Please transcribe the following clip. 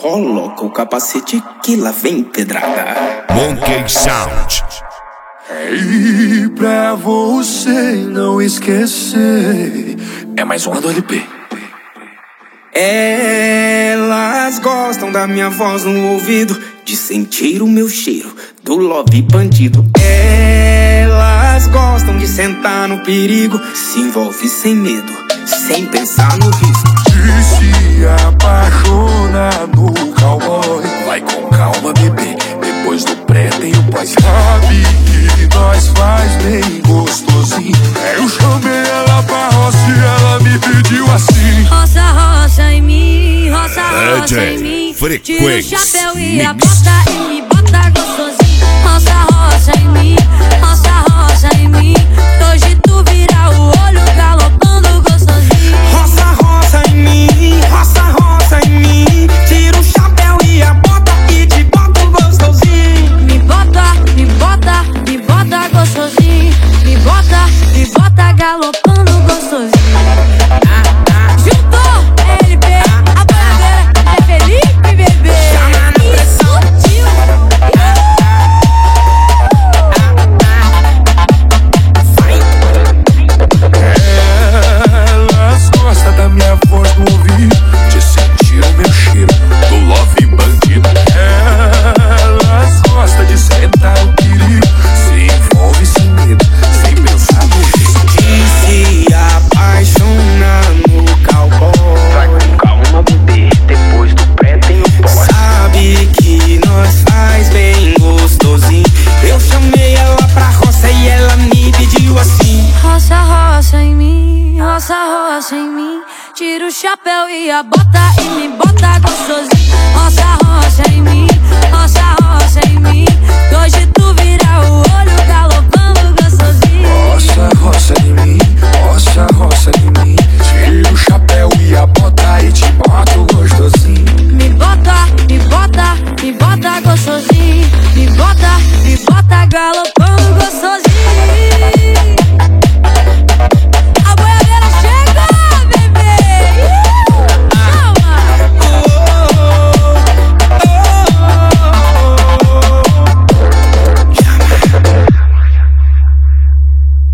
coloca o capacete que lá vem pedrada. Monkey Sound. E pra você não esquecer, é mais uma do LP. Elas gostam da minha voz no ouvido, de sentir o meu cheiro do love bandido. Elas gostam de sentar no perigo, se envolve sem medo, sem pensar no risco. De se apaixonar no cowboy, vai com calma, bebê, depois do pré tem o pós. Sabe que nós faz bem gostosinho. Eu chamei ela pra roça e ela me pediu assim: roça, roça em mim, roça, roça em mim. Tira o chapéu e a bota e me bota gostosinho. Roça, roça em mim, roça, roça em mim. Hoje tu vira o olho galopando gostosinho. Roça, roça em mim, roça, roça em mim. Tira o chapéu e a bota e te boto gostosinho. Me bota, me bota, me bota gostosinho. Me bota galopando gostosinho. Juntou LP, a bandeira é Felipe, bebê. E sutil. Elas gostam da minha voz no ouvido, de sentir o meu cheiro do love bandido. Elas gostam de sentar o perigo, se envolve sem medo, sem pensar no risco. De se apaixonar no cowboy, vai com calma, bebê, depois do pré tem o pós. sabe que nós faz bem gostosinho. Eu chamei ela pra roça e ela me pediu assim: Roça, roça em mim, roça, roça em mim. Tira o chapéu e a bota e me bota gostosinho.